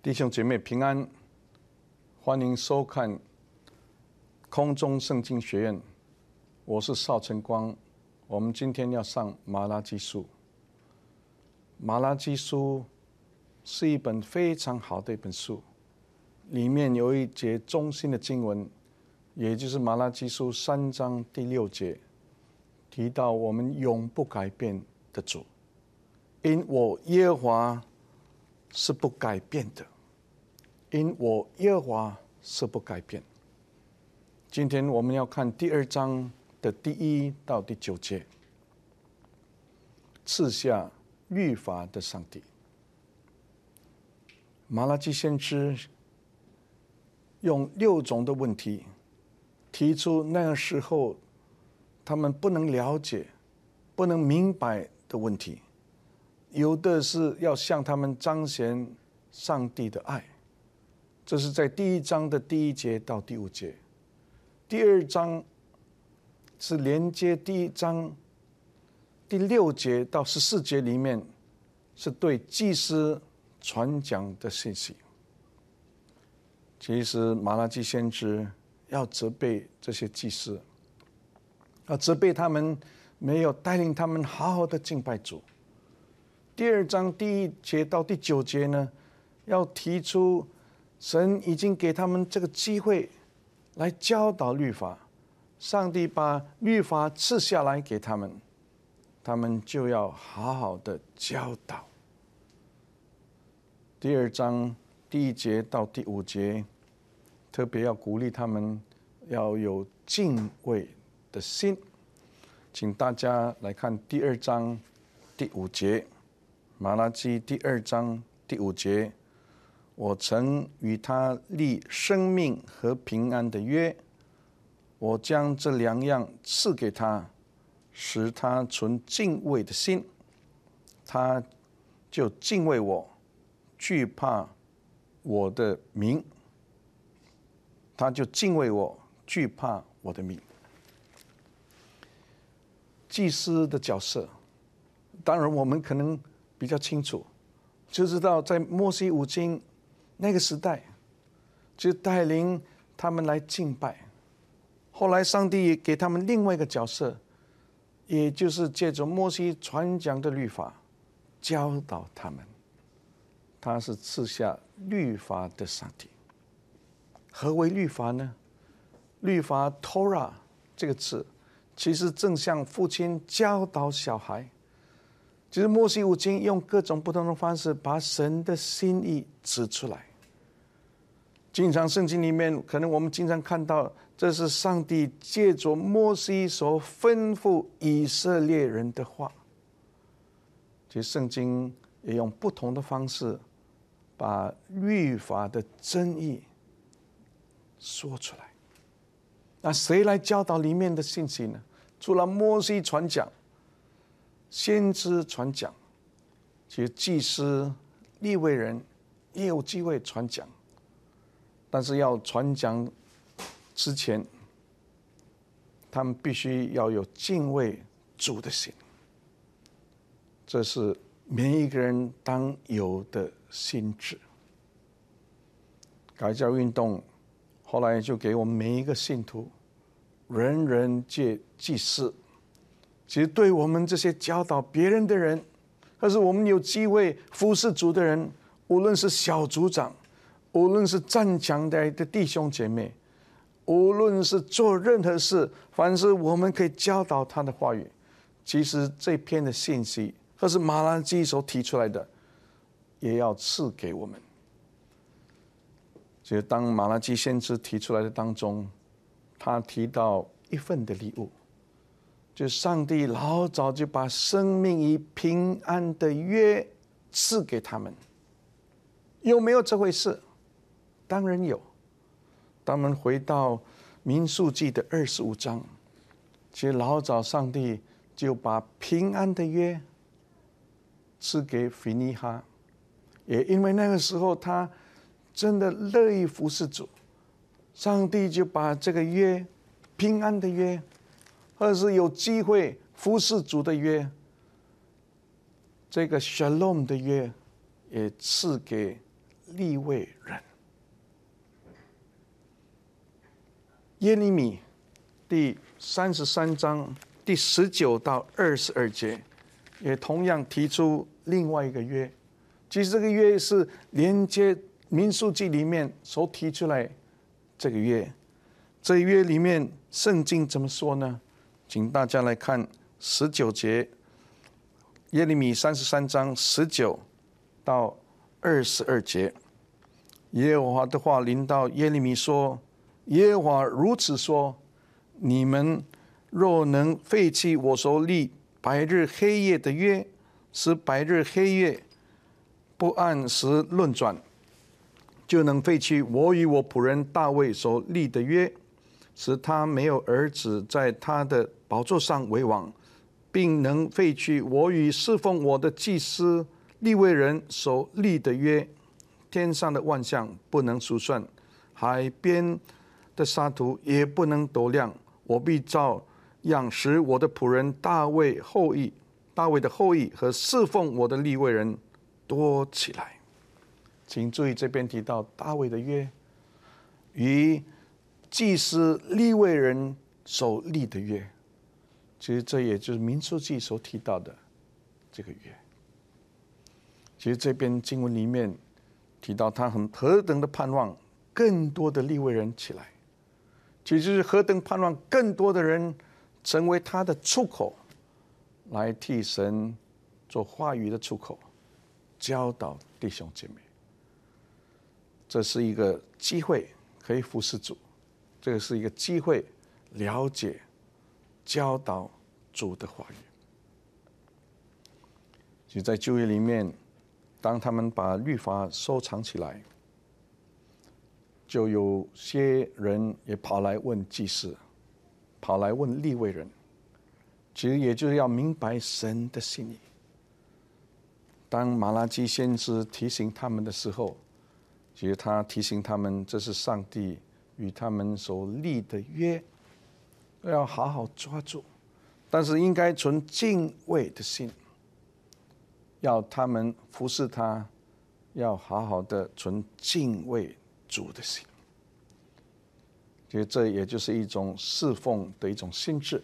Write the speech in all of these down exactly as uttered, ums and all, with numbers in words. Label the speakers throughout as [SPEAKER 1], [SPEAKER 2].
[SPEAKER 1] 弟兄姐妹平安，欢迎收看空中圣经学院，我是邵晨光。我们今天要上马拉基书。马拉基书是一本非常好的一本书，里面有一节中心的经文，也就是马拉基书三章第六节，提到我们永不改变的主，因我耶和华是不改变的。因我耶和华是不改变。今天我们要看第二章的第一到第九节，赐下律法的上帝。马拉基先知用六种的问题提出那个时候他们不能了解、不能明白的问题，有的是要向他们彰显上帝的爱。这是在第一章的第一节到第五节，第二章是连接第一章第六节到十四节里面，是对祭司传讲的信息。其实马拉基先知要责备这些祭司，要责备他们没有带领他们好好的敬拜主。第二章第一节到第九节呢，要提出神已经给他们这个机会来教导律法，上帝把律法赐下来给他们，他们就要好好的教导。第二章第一节到第五节，特别要鼓励他们要有敬畏的心。请大家来看第二章第五节，马拉基第二章第五节，我曾与他立生命和平安的约，我将这两样赐给他，使他存敬畏的心，他就敬畏我，惧怕我的名。他就敬畏我，惧怕我的名。祭司的角色，当然我们可能比较清楚，就知道在摩西五经那个时代，就带领他们来敬拜。后来上帝也给他们另外一个角色，也就是借着摩西传讲的律法教导他们。他是赐下律法的上帝。何为律法呢？律法 Torah 这个字，其实正像父亲教导小孩。其实摩西五经用各种不同的方式把神的心意指出来。经常圣经里面可能我们经常看到，这是上帝借着摩西所吩咐以色列人的话。其实圣经也用不同的方式把律法的真意说出来。那谁来教导里面的信息呢？除了摩西传讲、先知传讲，其实祭司、利未人也有机会传讲，但是要传讲之前，他们必须要有敬畏主的心，这是每一个人当有的心志。改教运动后来就给我们每一个信徒，人人皆祭司。其实对我们这些教导别人的人，或是我们有机会服侍主的人，无论是小组长，无论是站讲台的弟兄姐妹，无论是做任何事，凡是我们可以教导他的话语，其实这篇的信息或是马拉基所提出来的，也要赐给我们。其实当马拉基先知提出来的当中，他提到一份的礼物，就是上帝老早就把生命与平安的约赐给他们。有没有这回事？当然有。当我们回到民数记的二十五章，其实老早上帝就把平安的约赐给腓尼哈，也因为那个时候他真的乐意服侍主，上帝就把这个约，平安的约，或者是有机会服侍主的约，这个 Shalom 的约，也赐给利未人。耶利米第三十三章第十九到二十二节，也同样提出另外一个约。其实这个约是连接民数记里面所提出来这个约。这一约里面圣经怎么说呢？请大家来看十九节，耶利米三十三章十九到二十二节。耶和华的话临到耶利米说：耶和华如此说，你们若能废弃我所立白日黑夜的约，使白日黑夜不按时论转，就能废去我与我仆人大卫所立的约，使他没有儿子在他的宝座上为王，并能废去我与侍奉我的祭司利未人所立的约。天上的万象不能数算，海边的沙土也不能度量。我必照样使我的仆人大卫后裔、大卫的后裔和侍奉我的利未人多起来。请注意，这边提到大卫的约与祭司利未人所立的约，其实这也就是民数记所提到的这个约。其实这边经文里面提到他很何等的盼望更多的利未人起来，其实是何等盼望更多的人成为他的出口，来替神做话语的出口，教导弟兄姐妹。这是一个机会可以服侍主，这个是一个机会了解教导主的话语。其实在旧约里面，当他们把律法收藏起来，就有些人也跑来问祭司，跑来问利未人，其实也就是要明白神的心意。当马拉基先知提醒他们的时候，其实他提醒他们，这是上帝与他们所立的约，要好好抓住，但是应该存敬畏的心，要他们服侍他，要好好的存敬畏主的心。其实这也就是一种侍奉的一种心智。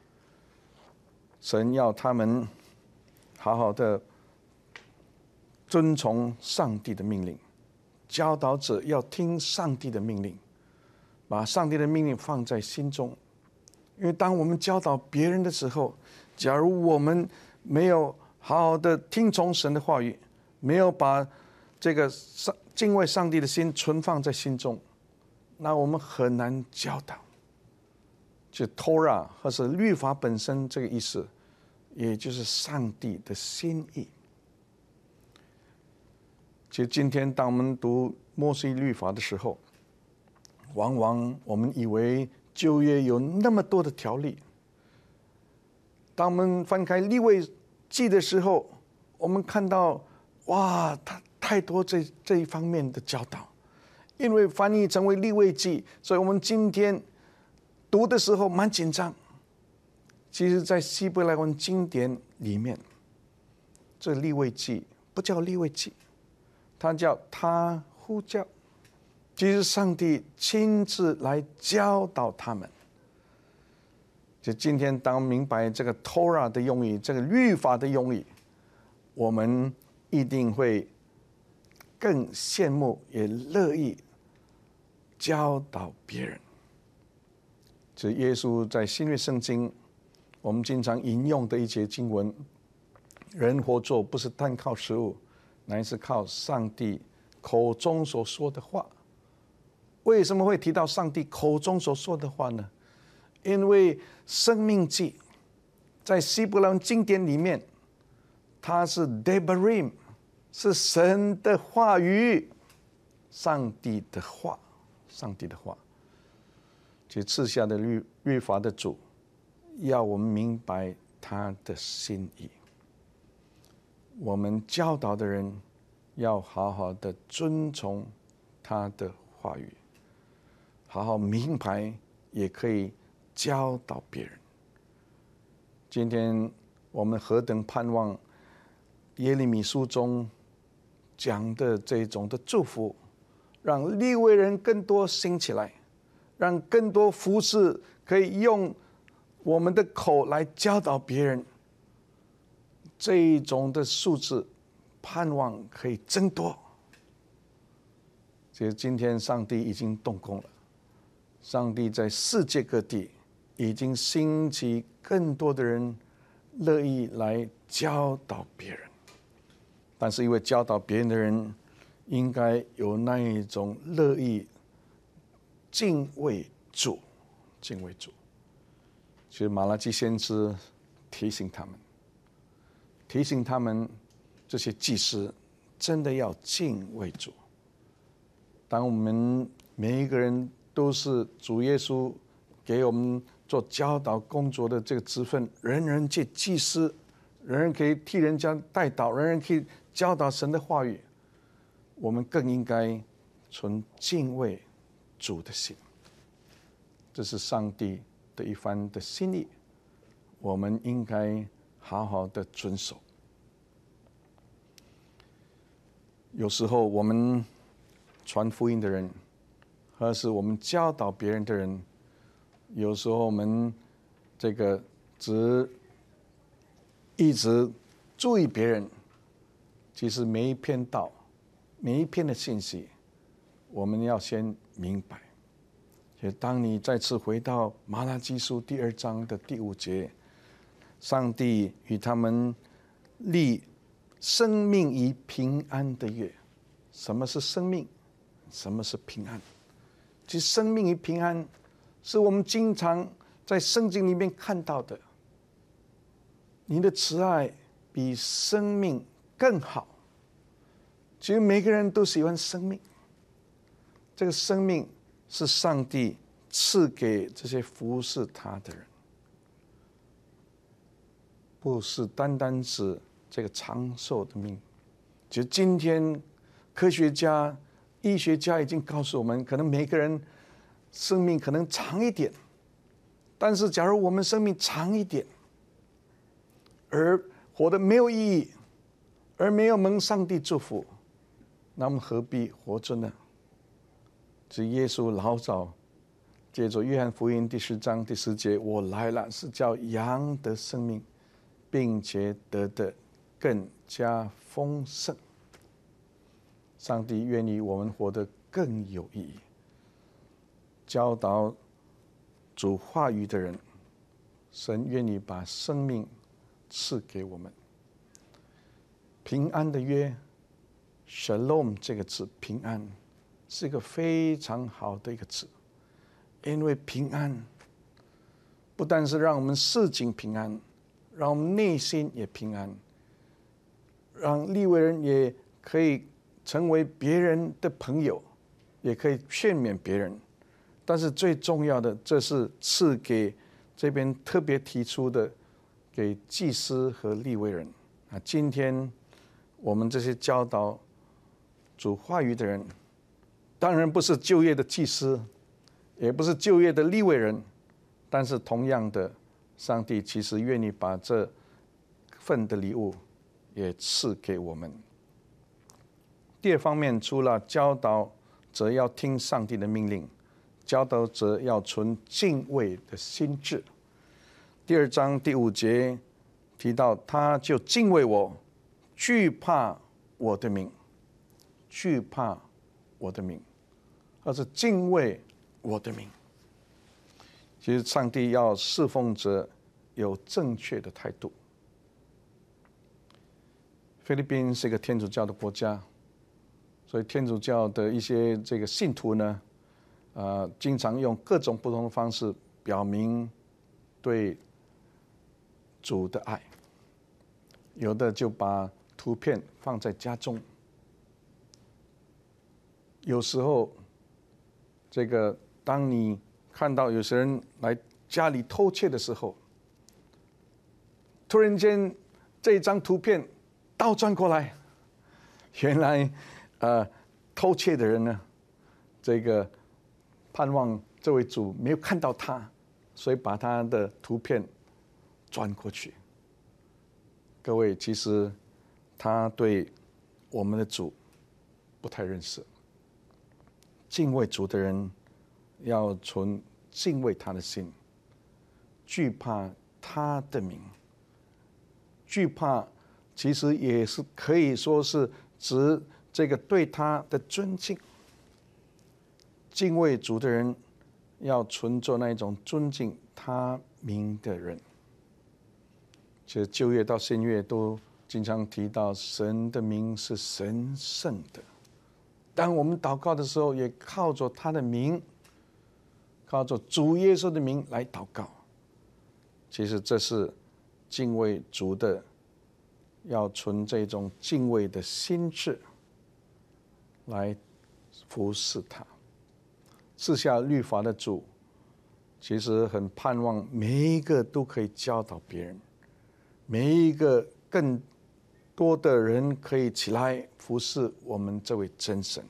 [SPEAKER 1] 神要他们好好的遵从上帝的命令，教导者要听上帝的命令，把上帝的命令放在心中。因为当我们教导别人的时候，假如我们没有好好的听从神的话语，没有把这个敬畏上帝的心存放在心中，那我们很难教导。就 Torah 或是律法本身这个意思，也就是上帝的心意。其实今天当我们读摩西律法的时候，往往我们以为旧约有那么多的条例，当我们翻开利未记的时候，我们看到哇，它太多这这一方面的教导。因为翻译成为利未记，所以我们今天读的时候蛮紧张。其实在希伯来文经典里面，这利未记不叫利未记，它叫他呼叫。其实上帝亲自来教导他们。就今天当明白这个 Torah 的用意，这个律法的用意，我们一定会更羡慕也乐意教导别人。这耶稣在新约圣经我们经常引用的一节经文，人活着不是单靠食物，乃是靠上帝口中所说的话。为什么会提到上帝口中所说的话呢？因为生命记在希伯来文经典里面，它是 Devarim， 是神的话语，上帝的话，上帝的话。其实赐下的律律法的主，要我们明白他的心意。我们教导的人要好好的遵从他的话语，好好明白，也可以教导别人。今天我们何等盼望耶利米书中讲的这种的祝福，让利未人更多兴起来，让更多服事可以用我们的口来教导别人，这一种的数字盼望可以增多。其实今天上帝已经动工了，上帝在世界各地已经兴起更多的人乐意来教导别人，但是因为教导别人的人应该有那一种乐意敬畏主，敬畏主。其实马拉基先知提醒他们，提醒他们这些祭司真的要敬畏主。当我们每一个人都是主耶稣给我们做教导工作的这个职分，人人皆祭司，人人可以替人家代祷，人人可以教导神的话语，我们更应该存敬畏主的心。这是上帝的一番的心意，我们应该好好的遵守。有时候我们传福音的人，或是我们教导别人的人，有时候我们这个只一直注意别人，其实每一篇道，每一篇的信息，我们要先明白。也当你再次回到马拉基书第二章的第五节，上帝与他们立生命与平安的约。什么是生命？什么是平安？其实生命与平安是我们经常在圣经里面看到的。你的慈爱比生命更好。其实每个人都喜欢生命，这个生命是上帝赐给这些服侍他的人，不是单单指这个长寿的命。就今天科学家、医学家已经告诉我们，可能每个人生命可能长一点，但是假如我们生命长一点，而活得没有意义，而没有蒙上帝祝福，那么何必活着呢？这耶稣老早借着约翰福音第十章第十节，我来了是叫羊得生命，并且得的更加丰盛。上帝愿意我们活得更有意义。教导主话语的人，神愿意把生命赐给我们。平安的约 Shalom 这个字，平安是一个非常好的一个字，因为平安不但是让我们市井平安，让我们内心也平安，让利未人也可以成为别人的朋友，也可以劝勉别人。但是最重要的，这是赐给这边特别提出的，给祭司和利未人啊。今天我们这些教导主话语的人，当然不是旧约的祭司，也不是旧约的利未人，但是同样的，上帝其实愿意把这份的礼物也赐给我们。第二方面，除了教导者要听上帝的命令，教导者要存敬畏的心志。第二章第五节提到，他就敬畏我，惧怕我的名，惧怕我的名，而是敬畏我的名。其实上帝要侍奉者有正确的态度。菲律宾是一个天主教的国家，所以天主教的一些这个信徒呢，呃，经常用各种不同的方式表明对主的爱。有的就把图片放在家中，有时候这个当你看到有些人来家里偷窃的时候，突然间这一张图片倒转过来，原来呃偷窃的人呢，这个盼望这位主没有看到他，所以把他的图片转过去。各位，其实他对我们的主不太认识。敬畏主的人要存敬畏他的心，惧怕他的名。惧怕其实也是可以说是指这个对他的尊敬。敬畏主的人要存着那种尊敬他名的人。其实旧约到新约都经常提到神的名是神圣的。当我们祷告的时候，也靠着他的名，靠着主耶稣的名来祷告。其实这是敬畏主的，要存这种敬畏的心志来服侍他。赐下律法的主，其实很盼望每一个都可以教导别人，每一个更多的人可以起来服侍我们这位真神。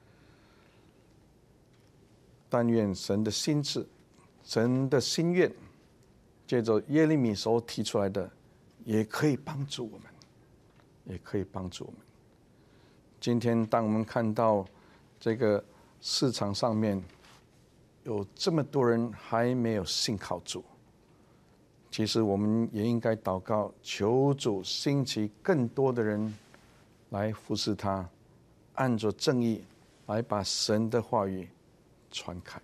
[SPEAKER 1] 但愿神的心志，神的心愿，借着耶利米所提出来的，也可以帮助我们，也可以帮助我们。今天当我们看到这个市场上面有这么多人还没有信靠主，其实我们也应该祷告，求主兴起更多的人来服侍他，按着正义来把神的话语传开。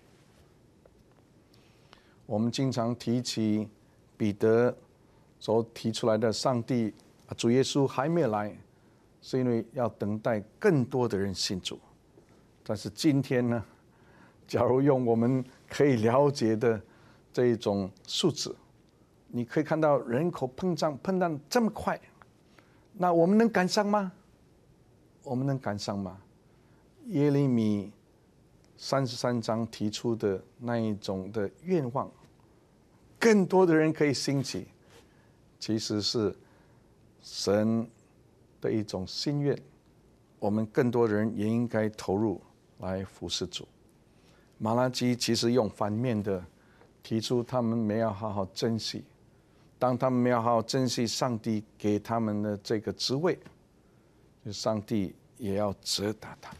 [SPEAKER 1] 我们经常提起彼得所提出来的上帝主耶稣还没有来，是因为要等待更多的人信主。但是今天呢，假如用我们可以了解的这一种数字，你可以看到人口膨胀膨胀这么快，那我们能赶上吗？我们能赶上吗？耶利米三十三章提出的那一种的愿望，更多的人可以兴起，其实是神的一种心愿。我们更多的人也应该投入来服侍主。马拉基其实用反面的提出，他们没有好好珍惜，当他们没有好好珍惜上帝给他们的这个职位，上帝也要责打他们。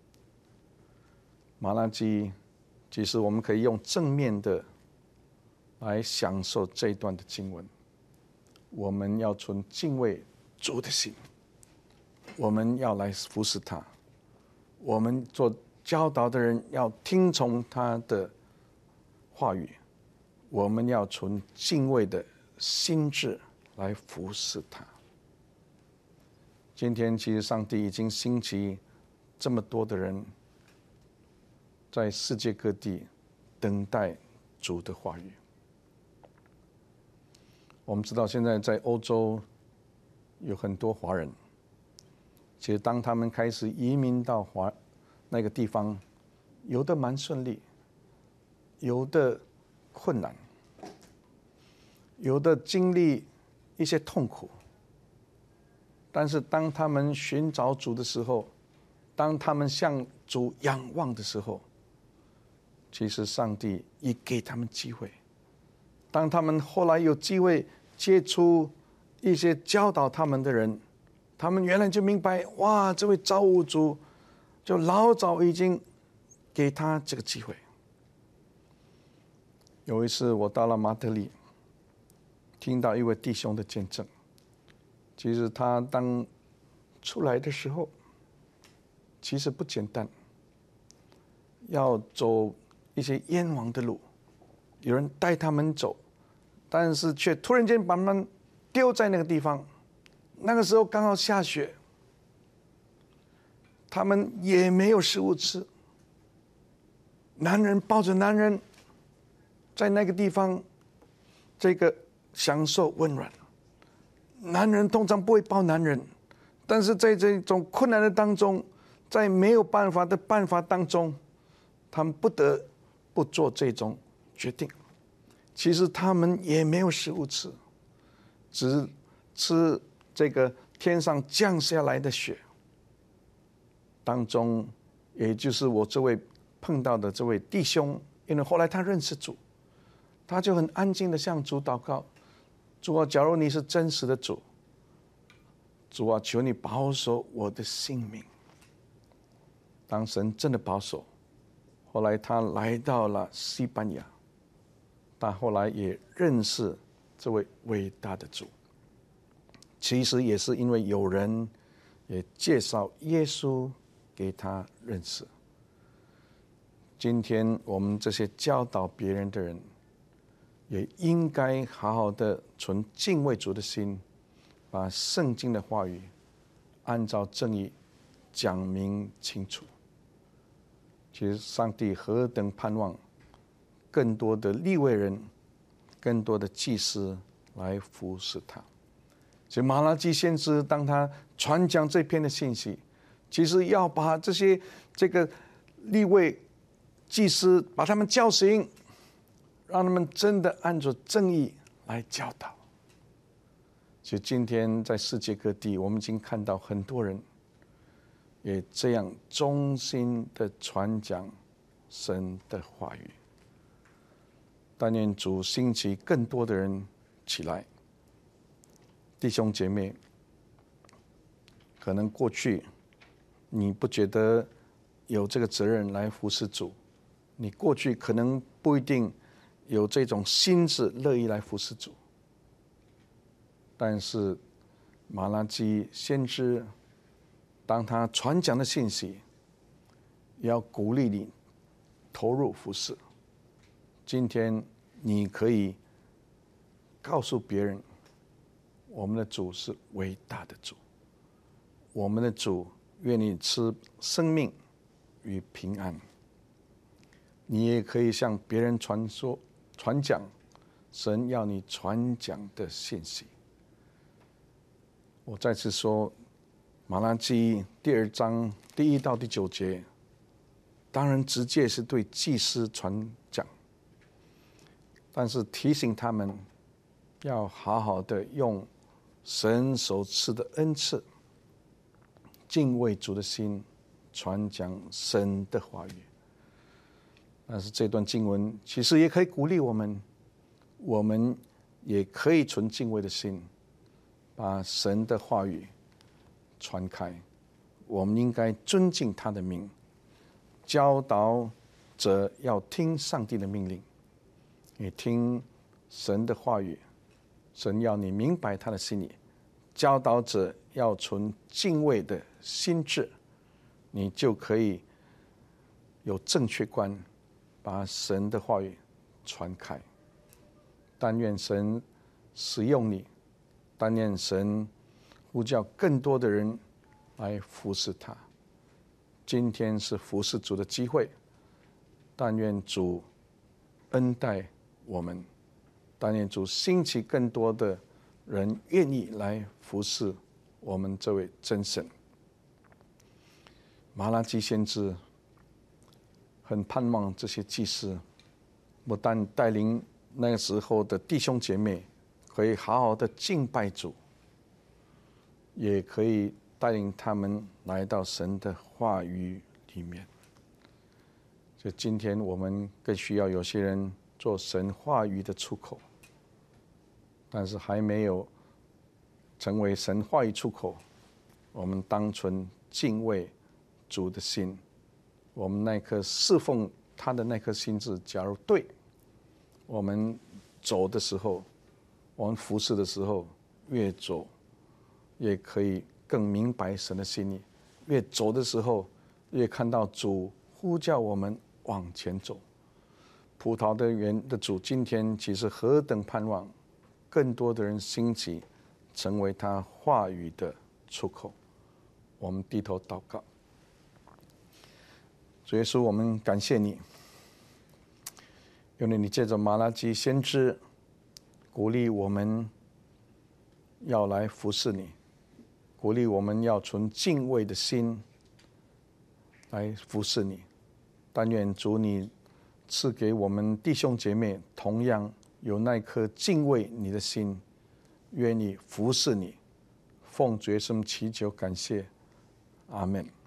[SPEAKER 1] 马拉基其实我们可以用正面的来享受这一段的经文。我们要存敬畏主的心，我们要来服侍他，我们做教导的人要听从他的话语，我们要存敬畏的心志来服侍他。今天其实上帝已经兴起这么多的人，在世界各地等待主的话语。我们知道现在在欧洲有很多华人，其实当他们开始移民到华那个地方，有的蛮顺利，有的困难，有的经历一些痛苦。但是当他们寻找主的时候，当他们向主仰望的时候，其实上帝也给他们机会。当他们后来有机会接触一些教导他们的人，他们原来就明白，哇，这位造物主就老早已经给他这个机会。有一次我到了马德里，听到一位弟兄的见证。其实他当出来的时候，其实不简单，要走一些冤枉的路，有人带他们走，但是却突然间把他们丢在那个地方。那个时候刚好下雪，他们也没有食物吃，男人抱着男人在那个地方这个享受温暖。男人通常不会抱男人，但是在这种困难的当中，在没有办法的办法当中，他们不得不做这种决定。其实他们也没有食物吃，只吃这个天上降下来的雪。当中，也就是我这位碰到的这位弟兄，因为后来他认识主，他就很安静的向主祷告。主啊，假如你是真实的主，主啊，求你保守我的性命。 当神真的保守，后来他来到了西班牙，但后来也认识这位伟大的主。其实也是因为有人也介绍耶稣给他认识。今天我们这些教导别人的人，也应该好好的存敬畏主的心，把圣经的话语按照正义讲明清楚。其实上帝何等盼望更多的利未人，更多的祭司来服侍他。所以马拉基先知当他传讲这篇的信息，其实要把这些这个利未祭司把他们叫醒，让他们真的按着正义来教导。其实今天在世界各地，我们已经看到很多人也这样忠心的传讲神的话语。但愿主兴起更多的人起来。弟兄姐妹，可能过去你不觉得有这个责任来服侍主，你过去可能不一定有这种心志乐意来服侍主，但是马拉基先知当他传讲的信息，也要鼓励你投入服侍。今天你可以告诉别人，我们的主是伟大的主，我们的主愿你赐生命与平安。你也可以向别人传说传讲神要你传讲的信息。我再次说，马拉基第二章第一到第九节，当然直接是对祭司传讲，但是提醒他们要好好的用神所赐的恩赐，敬畏主的心，传讲神的话语。但是这段经文其实也可以鼓励我们，我们也可以存敬畏的心，把神的话语传开。我们应该尊敬他的名，教导者要听上帝的命令，也听神的话语。神要你明白他的心意，教导者要存敬畏的心志，你就可以有正确观，把神的话语传开。但愿神使用你，但愿神呼叫更多的人来服侍他。今天是服侍主的机会，但愿主恩待我们，但愿主兴起更多的人愿意来服侍我们这位真神。马拉基先知很盼望这些祭司不但带领那个时候的弟兄姐妹可以好好的敬拜主，也可以带领他们来到神的话语里面。所以今天我们更需要有些人做神话语的出口，但是还没有成为神话语出口，我们当存敬畏主的心，我们那颗侍奉他的那颗心志，假如对，我们走的时候，我们服侍的时候，越走也可以更明白神的心意，越走的时候越看到主呼叫我们往前走。葡萄的园的主今天其实何等盼望更多的人兴起，成为他话语的出口。我们低头祷告。主耶稣，我们感谢你，因为你借着马拉基先知鼓励我们要来服侍你，鼓励我们要存敬畏的心来服侍你。但愿主你赐给我们弟兄姐妹同样有那颗敬畏你的心，愿意服侍你。奉主耶稣祈求感谢，阿们。